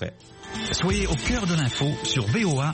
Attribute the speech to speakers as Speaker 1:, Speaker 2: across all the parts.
Speaker 1: près. Soyez au cœur de l'info sur VOA.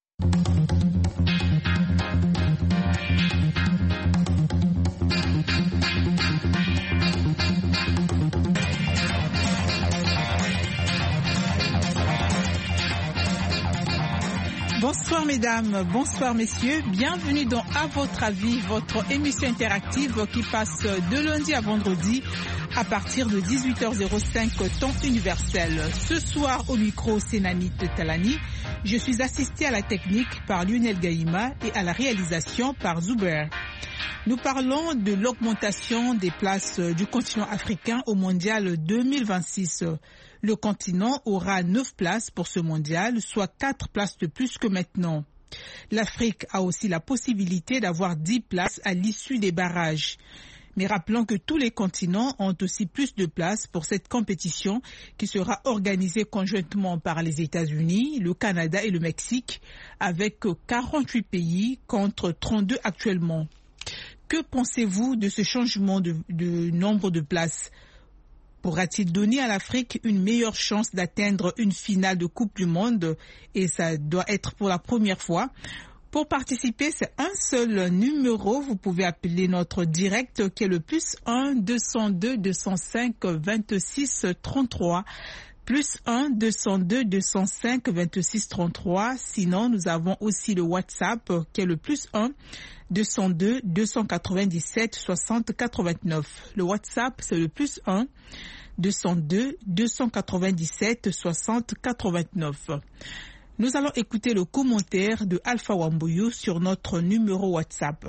Speaker 2: Bonsoir mesdames, bonsoir messieurs, bienvenue dans À votre avis, votre émission interactive qui passe de lundi à vendredi à partir de 18h05 temps universel. Ce soir au micro c'est Nanit Talani, je suis assistée à la technique par Lionel Gaïma et à la réalisation par Zuber. Nous parlons de l'augmentation des places du continent africain au mondial 2026. Le continent aura 9 places pour ce mondial, soit 4 places de plus que maintenant. L'Afrique a aussi la possibilité d'avoir 10 places à l'issue des barrages. Mais rappelons que tous les continents ont aussi plus de places pour cette compétition qui sera organisée conjointement par les États-Unis, le Canada et le Mexique, avec 48 pays contre 32 actuellement. Que pensez-vous de ce changement de nombre de places ? Pourra-t-il donner à l'Afrique une meilleure chance d'atteindre une finale de Coupe du Monde? Et ça doit être pour la première fois. Pour participer, c'est un seul numéro. Vous pouvez appeler notre direct qui est le +1 202 205 26 33. +1 202 205 26 33. Sinon, nous avons aussi le WhatsApp qui est le +1 202 297 60 89. Le WhatsApp, c'est le +1 202 297 60 89. Nous allons écouter le commentaire de Alpha Wambouyou sur notre numéro WhatsApp.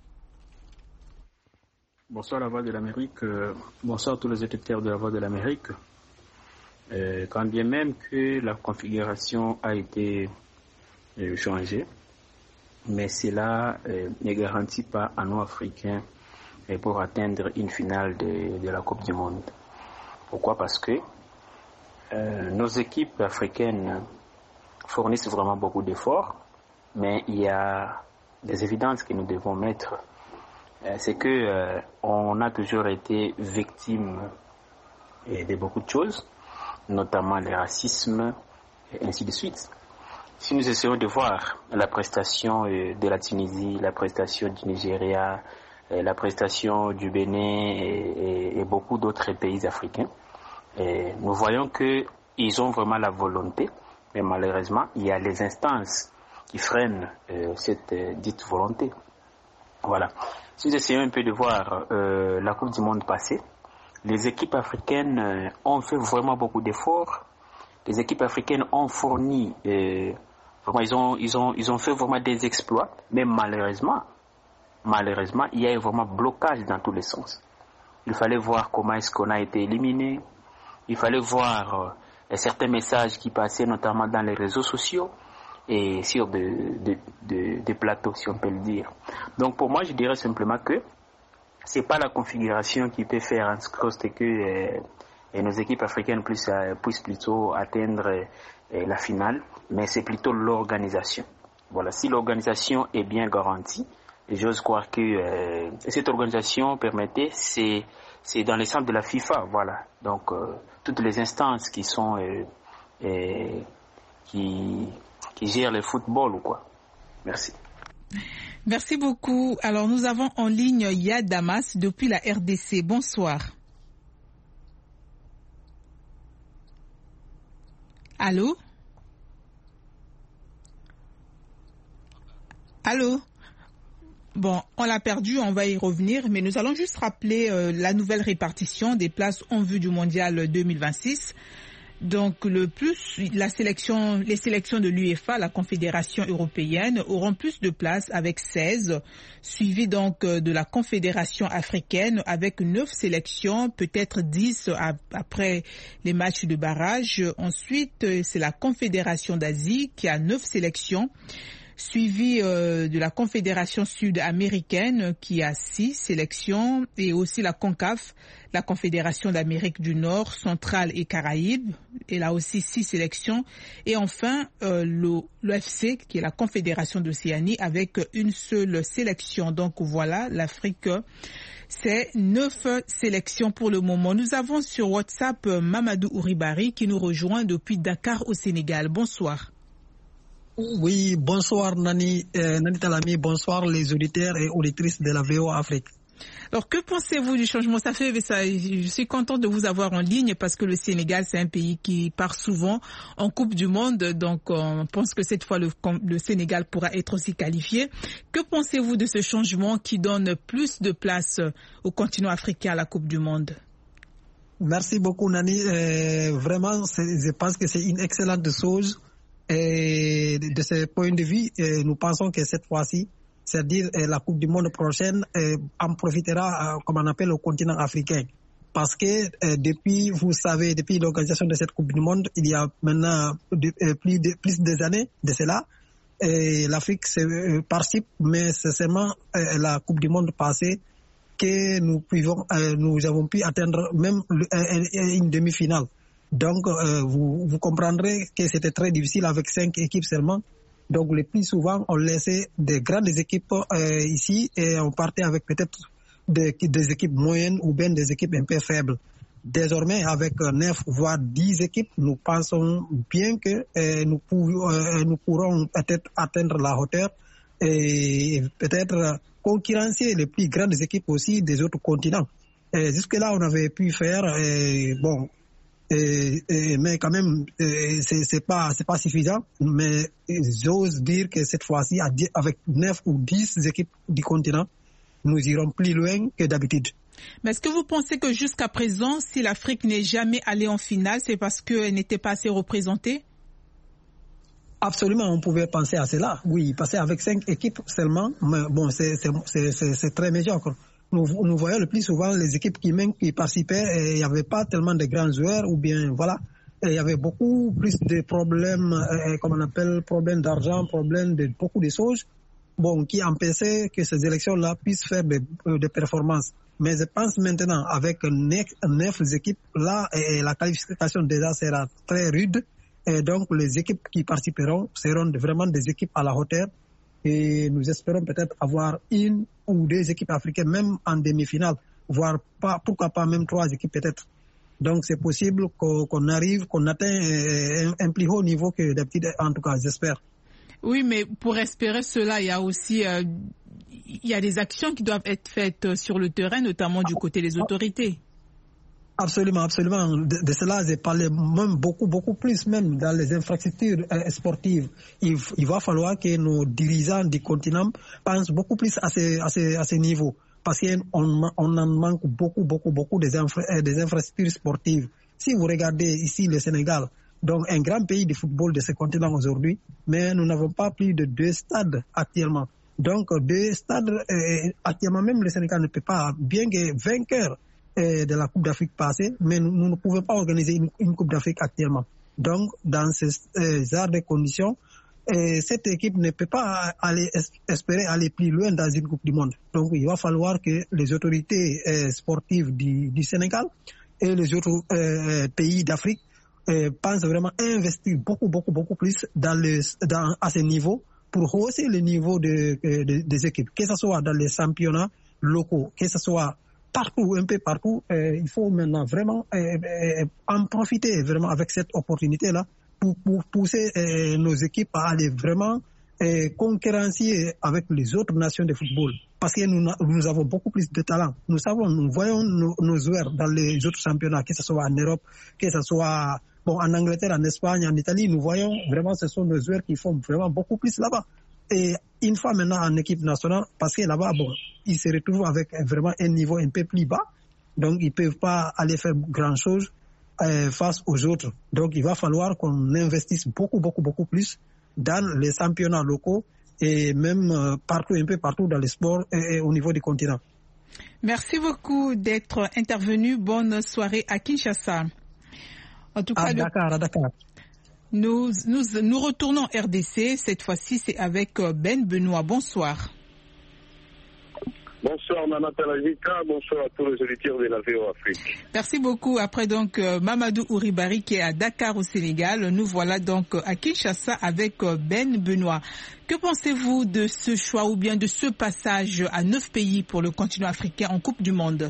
Speaker 3: Bonsoir la Voix de l'Amérique, bonsoir à tous les auditeurs de la Voix de l'Amérique. Quand bien même que la configuration a été changée, mais cela ne garantit pas à nous Africains pour atteindre une finale de la Coupe du Monde. Pourquoi? Parce que nos équipes africaines fournissent vraiment beaucoup d'efforts, mais il y a des évidences que nous devons mettre. C'est que on a toujours été victime de beaucoup de choses, notamment le racisme et ainsi de suite. Si nous essayons de voir la prestation de la Tunisie, la prestation du Nigeria, la prestation du Bénin et beaucoup d'autres pays africains, nous voyons qu'ils ont vraiment la volonté, mais malheureusement, il y a les instances qui freinent cette dite volonté. Voilà. Si nous essayons un peu de voir la Coupe du Monde passée, les équipes africaines ont fait vraiment beaucoup d'efforts. Les équipes africaines ont fourni, vraiment, ils ont fait vraiment des exploits, mais malheureusement, il y a vraiment blocage dans tous les sens. Il fallait voir comment est-ce qu'on a été éliminé. Il fallait voir certains messages qui passaient notamment dans les réseaux sociaux et sur des plateaux, si on peut le dire. Donc pour moi, je dirais simplement que c'est pas la configuration qui peut faire en sorte que nos équipes africaines puissent plutôt atteindre la finale, mais c'est plutôt l'organisation. Voilà, si l'organisation est bien garantie, et j'ose croire que cette organisation permettait, c'est dans les centres de la FIFA, voilà. Donc toutes les instances qui sont qui gèrent le football ou quoi. Merci.
Speaker 2: Merci beaucoup. Alors nous avons en ligne Yad Damas depuis la RDC. Bonsoir. Allô? Allô? Bon, on l'a perdu, on va y revenir, mais nous allons juste rappeler la nouvelle répartition des places en vue du mondial 2026. Donc les sélections de l'UEFA, la Confédération européenne, auront plus de places avec 16, suivi donc de la Confédération africaine avec 9 sélections, peut-être 10 après les matchs de barrage. Ensuite, c'est la Confédération d'Asie qui a 9 sélections. suivi de la Confédération sud-américaine qui a 6 sélections et aussi la CONCAF, la Confédération d'Amérique du Nord, Centrale et Caraïbes. Elle a aussi 6 sélections. Et enfin, l'OFC qui est la Confédération d'Océanie avec une seule sélection. Donc voilà, l'Afrique, c'est 9 sélections pour le moment. Nous avons sur WhatsApp Mamadou Ouribari qui nous rejoint depuis Dakar au Sénégal. Bonsoir.
Speaker 4: Oui, bonsoir Nani Talami, bonsoir les auditeurs et auditrices de la VOA Afrique.
Speaker 2: Alors, que pensez-vous du changement? Je suis contente de vous avoir en ligne parce que le Sénégal, c'est un pays qui part souvent en Coupe du Monde. Donc, on pense que cette fois, le Sénégal pourra être aussi qualifié. Que pensez-vous de ce changement qui donne plus de place au continent africain à la Coupe du Monde?
Speaker 4: Merci beaucoup, Nani. Vraiment, je pense que c'est une excellente chose. Et de ce point de vue, nous pensons que cette fois-ci, c'est-à-dire la Coupe du Monde prochaine, en profitera, comme on appelle, au continent africain. Parce que depuis, vous savez, depuis l'organisation de cette Coupe du Monde, il y a maintenant plus des années de cela, l'Afrique participe, mais c'est seulement la Coupe du Monde passée que nous avons pu atteindre même une demi-finale. Donc, vous comprendrez que c'était très difficile avec 5 équipes seulement. Donc, le plus souvent, on laissait des grandes équipes ici et on partait avec peut-être des équipes moyennes ou bien des équipes un peu faibles. Désormais, avec 9 voire 10 équipes, nous pensons bien que nous pourrons peut-être atteindre la hauteur et peut-être concurrencer les plus grandes équipes aussi des autres continents. Jusque-là, on avait pu faire, mais quand même, c'est pas suffisant. Mais j'ose dire que cette fois-ci, avec 9 ou 10 équipes du continent, nous irons plus loin que d'habitude.
Speaker 2: Mais est-ce que vous pensez que jusqu'à présent, si l'Afrique n'est jamais allée en finale, c'est parce qu'elle n'était pas assez représentée?
Speaker 4: Absolument, on pouvait penser à cela. Oui, passer avec 5 équipes seulement, mais bon, c'est très médiocre. Nous voyons le plus souvent les équipes qui participaient et il n'y avait pas tellement de grands joueurs ou bien voilà. Et il y avait beaucoup plus de problèmes, comme on appelle, problèmes d'argent, problèmes de beaucoup de choses, qui empêchaient que ces élections-là puissent faire des performances. Mais je pense maintenant, avec 9 équipes, là, la qualification déjà sera très rude. Et donc, les équipes qui participeront seront vraiment des équipes à la hauteur. Et nous espérons peut-être avoir 1 ou 2 équipes africaines, même en demi-finale, voire pourquoi pas même 3 équipes peut-être. Donc c'est possible qu'on atteigne un plus haut niveau que d'habitude, en tout cas, j'espère.
Speaker 2: Oui, mais pour espérer cela, il y a aussi des actions qui doivent être faites sur le terrain, notamment du côté des autorités.
Speaker 4: Absolument, absolument. De cela, j'ai parlé même beaucoup plus, même dans les infrastructures sportives. Il va falloir que nos dirigeants du continent pensent beaucoup plus à ce niveau. Parce qu'on en manque beaucoup des infrastructures sportives. Si vous regardez ici le Sénégal, donc un grand pays de football de ce continent aujourd'hui, mais nous n'avons pas plus de 2 stades actuellement. Donc 2 stades, actuellement même le Sénégal ne peut pas, bien que vainqueur de la Coupe d'Afrique passée, mais nous ne pouvons pas organiser une Coupe d'Afrique actuellement. Donc, dans ce genre de conditions, cette équipe ne peut pas espérer aller plus loin dans une Coupe du Monde. Donc, il va falloir que les autorités sportives du Sénégal et les autres pays d'Afrique pensent vraiment investir beaucoup plus à ce niveau pour hausser le niveau des équipes, que ce soit dans les championnats locaux, que ce soit un peu partout, il faut maintenant vraiment en profiter vraiment avec cette opportunité-là pour pousser nos équipes à aller vraiment concurrencer avec les autres nations de football. Parce que nous avons beaucoup plus de talent. Nous voyons nos joueurs dans les autres championnats, que ce soit en Europe, que ce soit en Angleterre, en Espagne, en Italie, nous voyons vraiment ce sont nos joueurs qui font vraiment beaucoup plus là-bas. Et une fois maintenant en équipe nationale, parce que là-bas, ils se retrouvent avec vraiment un niveau un peu plus bas. Donc, ils ne peuvent pas aller faire grand-chose face aux autres. Donc, il va falloir qu'on investisse beaucoup plus dans les championnats locaux et même un peu partout dans les sports et au niveau du continent.
Speaker 2: Merci beaucoup d'être intervenu. Bonne soirée à Kinshasa. En tout cas,
Speaker 4: à Dakar.
Speaker 2: Nous retournons RDC. Cette fois-ci, c'est avec Ben Benoît. Bonsoir.
Speaker 5: Bonsoir Nana Talazika, bonsoir à tous les auditeurs de la VOA Afrique.
Speaker 2: Merci beaucoup. Après donc Mamadou Ouribari qui est à Dakar au Sénégal, nous voilà donc à Kinshasa avec Ben Benoît. Que pensez-vous de ce choix ou bien de ce passage à 9 pays pour le continent africain en Coupe du Monde?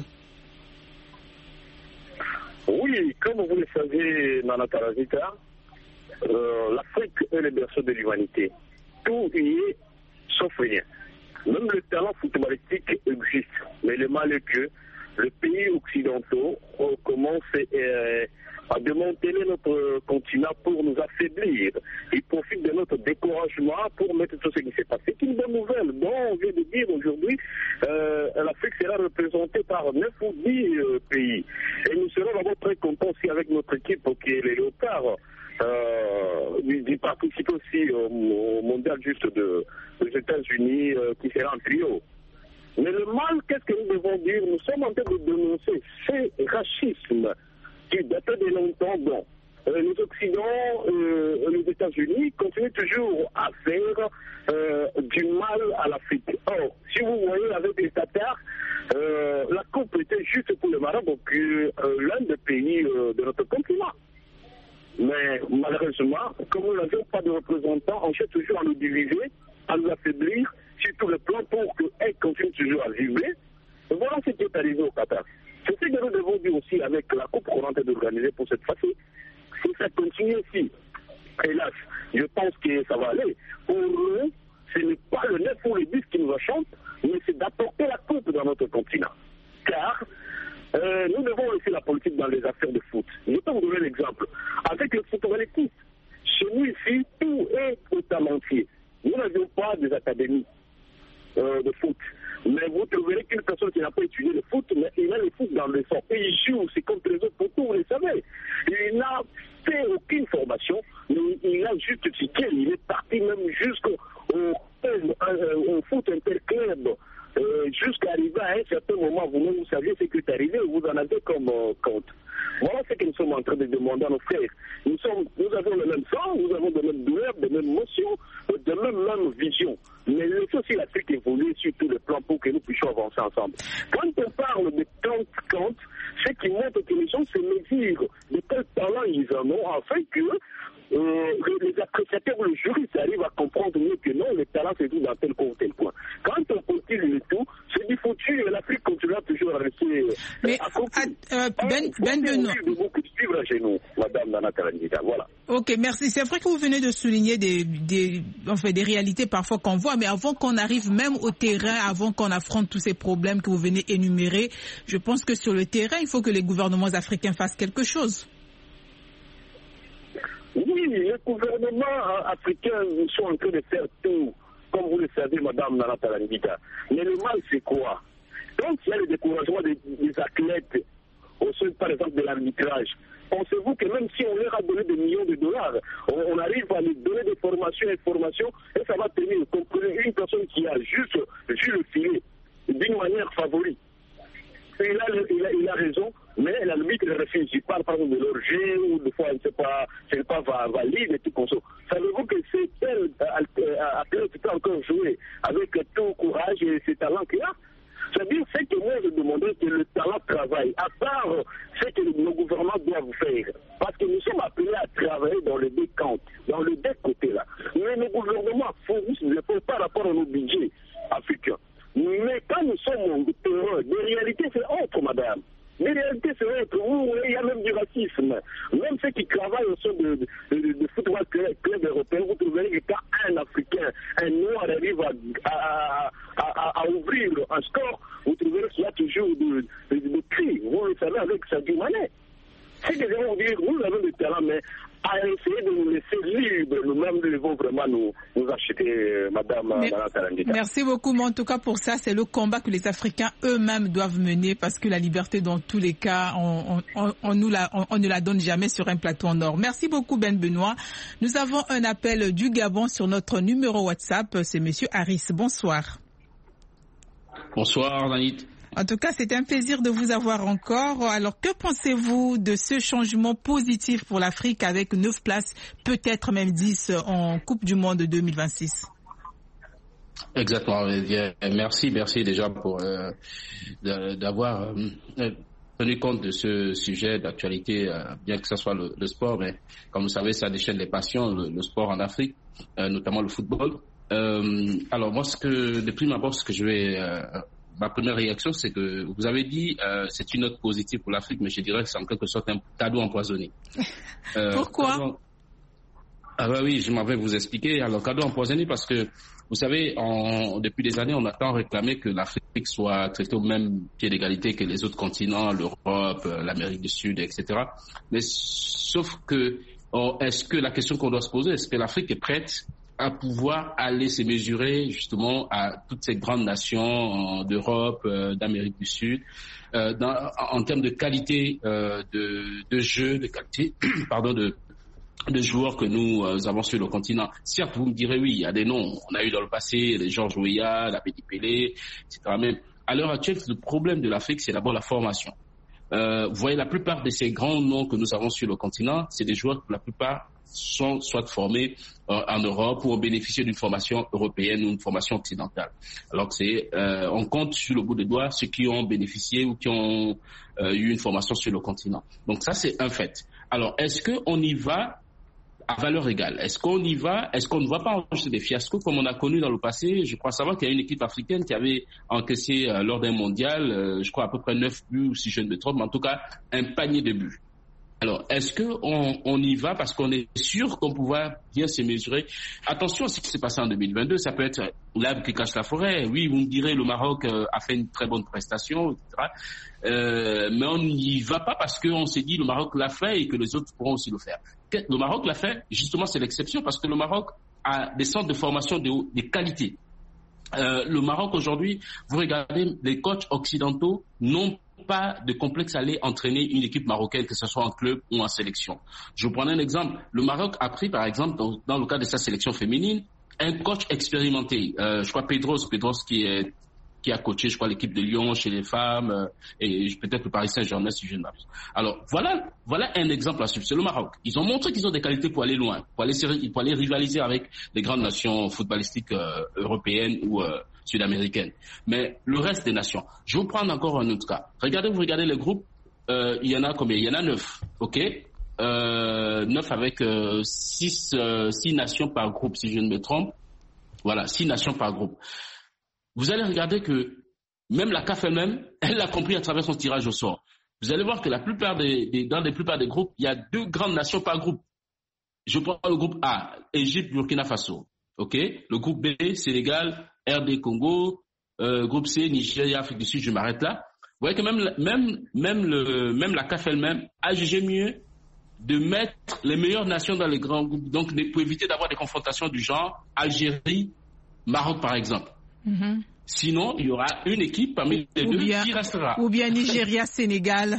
Speaker 5: Oui, comme vous le savez Nana Talazika, l'Afrique est le berceau de l'humanité. Tout y est sauf rien. Même le talent footballistique existe, mais le mal est que les pays occidentaux commencent à démanteler notre continent pour nous affaiblir. Ils profitent de notre découragement pour mettre tout ce qui s'est passé. C'est une bonne nouvelle. Bon, on vient de dire aujourd'hui, l'Afrique sera représentée par 9 ou 10 pays. Et nous serons d'abord très contents aussi avec notre équipe qui est les Léopards. d'y participer aussi au mondial juste des États-Unis qui sera en trio. Mais le mal, qu'est-ce que nous devons dire? Nous sommes en train de dénoncer ce racisme qui date de longtemps. Bon, les Occidents, les États-Unis continuent toujours à faire du mal à l'Afrique. Or, si vous voyez avec les Tatars, la coupe était juste pour le Maroc, l'un des pays de notre continent. Mais malheureusement, comme nous n'avions pas de représentants, on cherche toujours à nous diviser, à nous affaiblir sur tous les plans pour qu'elle continue toujours à vibrer. Voilà ce qui est arrivé au Qatar. C'est ce que nous devons dire aussi avec la coupe qu'on est en train d'organiser pour cette fois-ci. Si ça continue ici, hélas, je pense que ça va aller. Pour nous, ce n'est pas le 9 ou le 10 qui nous chante, mais c'est d'apporter la coupe dans notre continent. Car nous devons laisser la politique dans les affaires de foot. Je peux vous donner l'exemple. Avec le footballistes, chez nous ici, tout est au talentier. Nous n'avions pas des académies de foot. Mais vous trouverez qu'une personne qui n'a pas étudié le foot, mais il a le foot dans le sang. Et il joue, c'est comme les autres pour tout, vous le savez. Il n'a fait aucune formation, mais il a juste tiqué. Il est parti même jusqu'au foot interclub. Jusqu'à arriver à un certain moment, vous-même vous saviez ce qui est arrivé, vous en avez comme compte. Voilà ce que nous sommes en train de demander à nos frères. Nous avons le même sang, nous avons de mêmes douleurs, de mêmes émotions, de même vision. Mais laissez aussi l'Afrique évoluer sur tous les plans pour que nous puissions avancer ensemble. Quand on parle de compte, ce qui montre que les gens se mesurent de quel talent ils en ont, afin que les appréciateurs ou les juristes arrivent à comprendre mieux que non, le talent c'est tout dans tel coin ou tel coin. Quand on continue le tout, c'est du foutu et l'Afrique continuera toujours à rester
Speaker 2: Ben Benoît.
Speaker 5: Madame Nana Talazika, voilà.
Speaker 2: Ok, merci. C'est vrai que vous venez de souligner des réalités parfois qu'on voit, mais avant qu'on arrive même au terrain, avant qu'on affronte tous ces problèmes que vous venez énumérer, je pense que sur le terrain, il faut que les gouvernements africains fassent quelque chose.
Speaker 5: Oui, les gouvernements africains sont en train de faire tout, comme vous le savez, Madame Nana Talazika. Mais le mal, c'est quoi? Quand il y a le découragement des athlètes, au sein, par exemple, de l'arbitrage, pensez-vous que même si on leur a donné des millions de dollars, on arrive à les donner des formations et ça va tenir. Comprenez, une personne qui a juste vu le filet d'une manière favorite. Il a raison, mais la limite, il refuse. Il parle par exemple de leur jeu, ou des fois, ce n'est pas valide et tout comme ça. Savez-vous que c'est tel athlète qui peut encore jouer avec tout courage et ses talents qu'il a? C'est-à-dire, c'est que moi, je demandais que le talent travaille, à part ce que nos gouvernements doivent faire. Parce que nous sommes appelés à travailler dans les deux camps, dans les deux côtés-là. Mais nos gouvernements fournissent des efforts par rapport à nos budgets africains. Mais quand nous sommes au terrain, les réalités, c'est autre, madame. Les réalités, c'est autre. Il y a même du racisme. Même ceux qui travaillent au sein de football club européen, vous trouverez que quand un Africain, un Noir arrive à ouvrir un score, vous trouverez qu'il y a toujours des cris. Vous le savez avec Sadio Mané. C'est que je vais vous dire, nous avons du talent, mais à essayer de nous laisser libres, nous-mêmes devons vraiment nous acheter, Madame Nana Talazika.
Speaker 2: Merci beaucoup, mais en tout cas pour ça, c'est le combat que les Africains eux-mêmes doivent mener, parce que la liberté, dans tous les cas, on ne la donne jamais sur un plateau en or. Merci beaucoup, Ben Benoît. Nous avons un appel du Gabon sur notre numéro WhatsApp, c'est Monsieur Harris. Bonsoir.
Speaker 6: Bonsoir, Danit.
Speaker 2: En tout cas, c'est un plaisir de vous avoir encore. Alors, que pensez-vous de ce changement positif pour l'Afrique avec 9 places, peut-être même 10 en Coupe du Monde 2026?
Speaker 6: Exactement. Merci déjà pour d'avoir tenu compte de ce sujet d'actualité, bien que ce soit le sport, mais comme vous savez, ça déchaîne les passions, le sport en Afrique, notamment le football. Alors moi, de prime abord, ma première réaction, c'est que vous avez dit c'est une note positive pour l'Afrique, mais je dirais que c'est en quelque sorte un cadeau empoisonné.
Speaker 2: Pourquoi?
Speaker 6: Oui, je m'en vais vous expliquer. Alors, cadeau empoisonné parce que, vous savez, depuis des années, on a tant réclamé que l'Afrique soit traitée au même pied d'égalité que les autres continents, l'Europe, l'Amérique du Sud, etc. Mais sauf que, est-ce que la question qu'on doit se poser, est-ce que l'Afrique est prête à pouvoir aller se mesurer justement à toutes ces grandes nations d'Europe, d'Amérique du Sud, en termes de qualité de jeu, de qualité, de joueurs que nous avons sur le continent. Certes, vous me direz oui, il y a des noms. On a eu dans le passé les Georges Weah, la Bédi Pelé, etc. Mais à l'heure actuelle, le problème de l'Afrique, c'est d'abord la formation. Vous voyez, la plupart de ces grands noms que nous avons sur le continent, c'est des joueurs que la plupart sont soit formés en Europe ou ont bénéficié d'une formation européenne ou une formation occidentale. Alors que on compte sur le bout des doigts ceux qui ont bénéficié ou qui ont eu une formation sur le continent. Donc ça, c'est un fait. Alors, est-ce qu'on y va à valeur égale? Est-ce qu'on y va? Est-ce qu'on ne va pas enregistrer des fiascos comme on a connu dans le passé? Je crois savoir qu'il y a une équipe africaine qui avait encaissé lors d'un mondial, je crois à peu près 9 buts, si je ne me trompe, mais en tout cas un panier de buts. Alors, est-ce qu'on y va parce qu'on est sûr qu'on pourra bien se mesurer? Attention à ce qui s'est passé en 2022, ça peut être l'arbre qui cache la forêt. Oui, vous me direz, le Maroc a fait une très bonne prestation, etc. Mais on n'y va pas parce qu'on s'est dit le Maroc l'a fait et que les autres pourront aussi le faire. Le Maroc l'a fait, justement, c'est l'exception parce que le Maroc a des centres de formation de qualité. Le Maroc aujourd'hui, vous regardez, les coachs occidentaux n'ont pas de complexe à aller entraîner une équipe marocaine, que ce soit en club ou en sélection. Je vous prends un exemple. Le Maroc a pris, par exemple, dans le cas de sa sélection féminine, un coach expérimenté. Je crois Pedros qui a coaché, je crois, l'équipe de Lyon chez les femmes et peut-être le Paris Saint-Germain, si je ne m'abuse. Alors, voilà un exemple à suivre. C'est le Maroc. Ils ont montré qu'ils ont des qualités pour aller loin, pour aller rivaliser avec les grandes nations footballistiques européennes ou sud-américaines. Mais le reste des nations, je vais vous prendre encore un autre cas. Vous regardez les groupes, il y en a combien? Il y en a 9, ok? 9 avec 6 nations par groupe, si je ne me trompe. Voilà, 6 nations par groupe. Vous allez regarder que même la CAF elle-même, elle l'a compris à travers son tirage au sort. Vous allez voir que dans la plupart des groupes, il y a 2 grandes nations par groupe. Je prends le groupe A, Égypte, Burkina Faso. Ok? Le groupe B, Sénégal, RD Congo, groupe C, Nigeria, Afrique du Sud, je m'arrête là. Vous voyez que même la CAF elle-même a jugé mieux de mettre les meilleures nations dans les grands groupes, donc pour éviter d'avoir des confrontations du genre Algérie, Maroc par exemple. Mm-hmm. Sinon, il y aura une équipe parmi les deux qui restera.
Speaker 2: Ou bien Nigeria, Sénégal.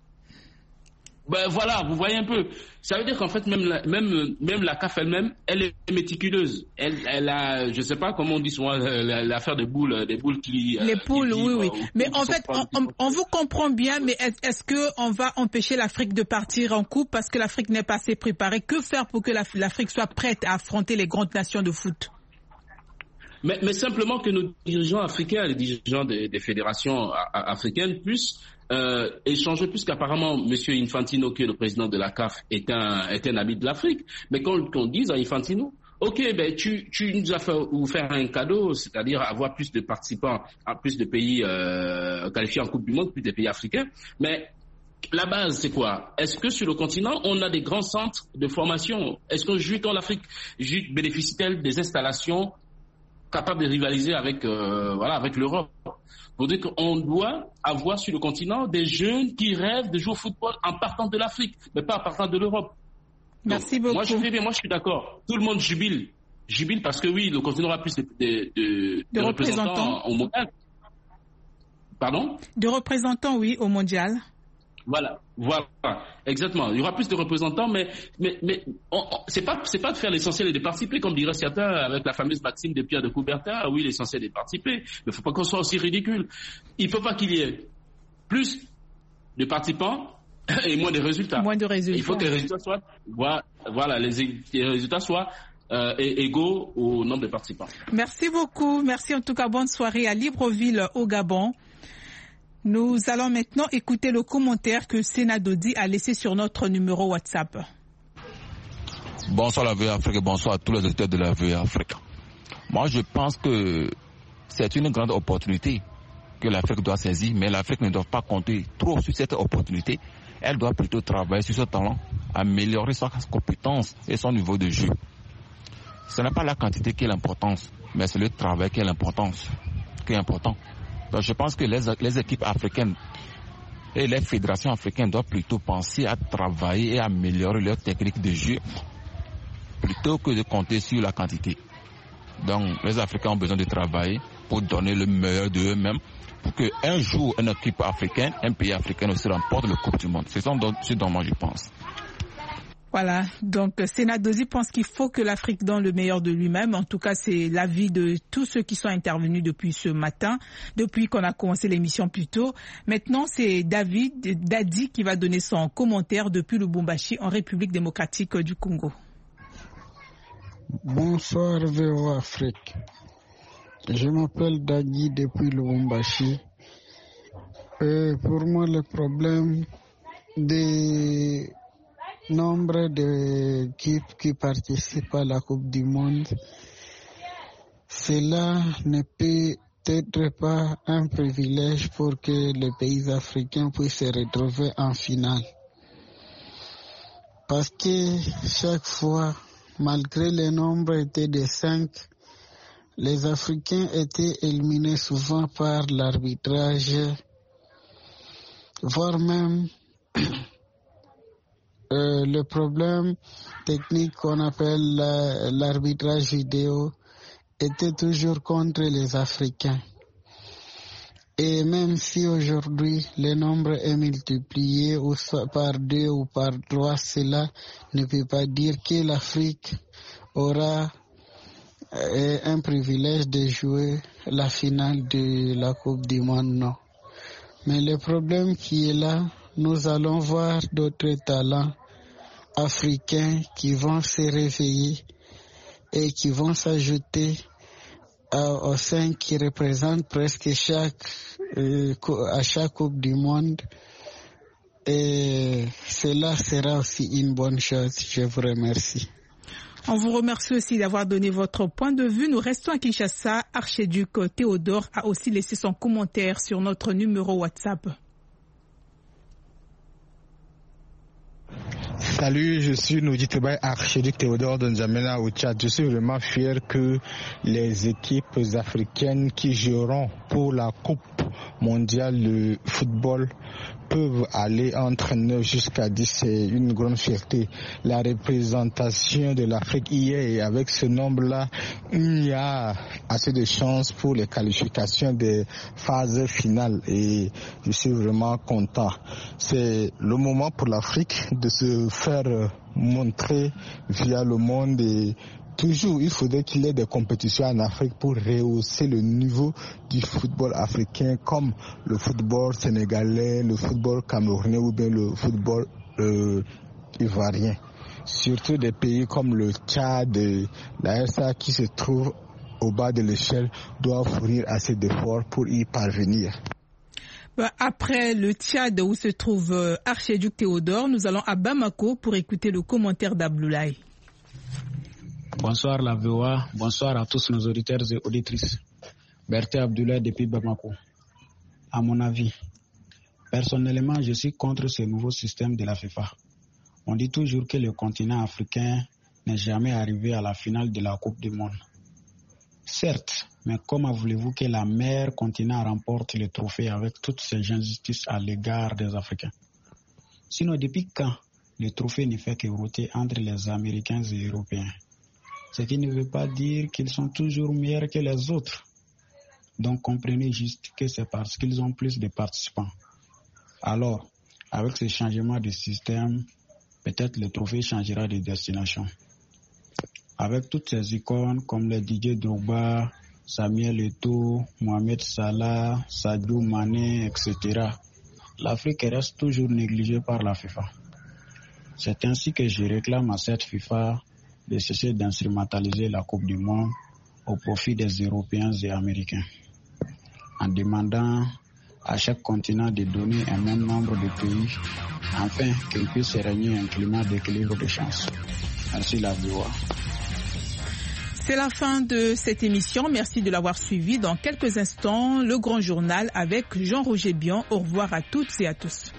Speaker 6: Ben voilà, vous voyez un peu. Ça veut dire qu'en fait, même la CAF elle-même, elle est méticuleuse. Elle a, je sais pas comment on dit souvent, l'affaire des boules qui.
Speaker 2: Les poules, oui. Mais en fait, on vous comprend bien, mais est-ce que on va empêcher l'Afrique de partir en coupe parce que l'Afrique n'est pas assez préparée? Que faire pour que l'Afrique soit prête à affronter les grandes nations de foot?
Speaker 6: Mais simplement que nos dirigeants africains, les dirigeants des fédérations africaines puissent échanger, puisqu'apparemment M. Infantino, qui est le président de la CAF, est un ami de l'Afrique. Mais qu'on dise à Infantino, ok, ben tu nous as fait un cadeau, c'est-à-dire avoir plus de participants, plus de pays qualifiés en Coupe du Monde, plus de pays africains. Mais la base, c'est quoi? Est-ce que sur le continent, on a des grands centres de formation? Est-ce que l'Afrique bénéficie-t-elle des installations capable de rivaliser avec l'Europe? Pour dire qu'on doit avoir sur le continent des jeunes qui rêvent de jouer au football en partant de l'Afrique, mais pas en partant de l'Europe.
Speaker 2: Merci beaucoup.
Speaker 6: Moi, je suis d'accord. Tout le monde jubile parce que oui, le continent aura plus de représentants au mondial. Pardon?
Speaker 2: De représentants, oui, au mondial.
Speaker 6: Voilà, exactement. Il y aura plus de représentants, mais c'est pas de faire l'essentiel et de participer, comme dirait certains avec la fameuse maxime de Pierre de Coubertin. Oui, l'essentiel est de participer, mais il faut pas qu'on soit aussi ridicule. Il faut pas qu'il y ait plus de participants et moins de résultats. Il faut que les résultats soient, les résultats soient égaux au nombre de participants.
Speaker 2: Merci beaucoup. Merci en tout cas. Bonne soirée à Libreville au Gabon. Nous allons maintenant écouter le commentaire que Sénat Dodi a laissé sur notre numéro WhatsApp.
Speaker 7: Bonsoir la VOA Afrique et bonsoir à tous les auditeurs de la VOA Afrique. Moi, je pense que c'est une grande opportunité que l'Afrique doit saisir, mais l'Afrique ne doit pas compter trop sur cette opportunité. Elle doit plutôt travailler sur ce talent, améliorer sa compétence et son niveau de jeu. Ce n'est pas la quantité qui est l'importance, mais c'est le travail qui est l'importance, qui est important. Donc je pense que les équipes africaines et les fédérations africaines doivent plutôt penser à travailler et améliorer leur technique de jeu plutôt que de compter sur la quantité. Donc les Africains ont besoin de travailler pour donner le meilleur d'eux-mêmes pour qu'un jour une équipe africaine, un pays africain aussi remporte le Coupe du Monde. C'est ce dont moi je pense.
Speaker 2: Voilà, donc Sénat Dodi pense qu'il faut que l'Afrique donne le meilleur de lui-même. En tout cas, c'est l'avis de tous ceux qui sont intervenus depuis ce matin, depuis qu'on a commencé l'émission plus tôt. Maintenant, c'est Dadi qui va donner son commentaire depuis Lubumbashi en République démocratique du Congo.
Speaker 8: Bonsoir VOA Afrique. Je m'appelle Dadi depuis Lubumbashi. Pour moi, le problème des nombre d'équipes qui participent à la Coupe du Monde, cela ne peut être pas un privilège pour que les pays africains puissent se retrouver en finale. Parce que chaque fois, malgré le nombre était de 5, les Africains étaient éliminés souvent par l'arbitrage, voire même le problème technique qu'on appelle l'arbitrage vidéo était toujours contre les Africains. Et même si aujourd'hui le nombre est multiplié ou par 2 ou par 3, cela ne peut pas dire que l'Afrique aura un privilège de jouer la finale de la Coupe du Monde, non. Mais le problème qui est là, nous allons voir d'autres talents africains qui vont se réveiller et qui vont s'ajouter aux 5 qui représentent presque à chaque Coupe du Monde. Et cela sera aussi une bonne chose. Je vous remercie.
Speaker 2: On vous remercie aussi d'avoir donné votre point de vue. Nous restons à Kinshasa. Archiduc Théodore a aussi laissé son commentaire sur notre numéro WhatsApp.
Speaker 9: Salut, je suis Noudi Tebay, archiduc Théodore de N'Djamena au Tchad. Je suis vraiment fier que les équipes africaines qui joueront pour la Coupe mondiale de football peuvent aller entre 9 jusqu'à 10. C'est une grande fierté. La représentation de l'Afrique y est et avec ce nombre-là, il y a assez de chances pour les qualifications des phases finales et je suis vraiment content. C'est le moment pour l'Afrique de se faire montrer via le monde et toujours, il faudrait qu'il y ait des compétitions en Afrique pour rehausser le niveau du football africain comme le football sénégalais, le football camerounais ou bien le football ivoirien. Surtout des pays comme le Tchad et la RSA qui se trouvent au bas de l'échelle doivent fournir assez d'efforts pour y parvenir.
Speaker 2: Après le Tchad où se trouve Archiduc Théodore, nous allons à Bamako pour écouter le commentaire d'Abdoulaye.
Speaker 10: Bonsoir la VOA, bonsoir à tous nos auditeurs et auditrices. Berté Abdoulaye depuis Bamako. À mon avis, personnellement, je suis contre ce nouveau système de la FIFA. On dit toujours que le continent africain n'est jamais arrivé à la finale de la Coupe du Monde. Certes, mais comment voulez-vous que la meilleure continent remporte le trophée avec toutes ces injustices à l'égard des Africains? Sinon, depuis quand le trophée ne fait que roter entre les Américains et les Européens? Ce qui ne veut pas dire qu'ils sont toujours meilleurs que les autres. Donc comprenez juste que c'est parce qu'ils ont plus de participants. Alors, Avec ce changement de système, peut-être le trophée changera de destination. Avec toutes ces icônes comme les Didier Drogba, Samuel Eto'o, Mohamed Salah, Sadio Mané, etc., l'Afrique reste toujours négligée par la FIFA. C'est ainsi que je réclame à cette FIFA de cesser d'instrumentaliser la Coupe du Monde au profit des Européens et Américains, en demandant à chaque continent de donner un même nombre de pays afin qu'il puisse régner un climat d'équilibre de chance. Merci la VOA.
Speaker 2: C'est la fin de cette émission. Merci de l'avoir suivi. Dans quelques instants, le grand journal avec Jean-Roger Bion. Au revoir à toutes et à tous.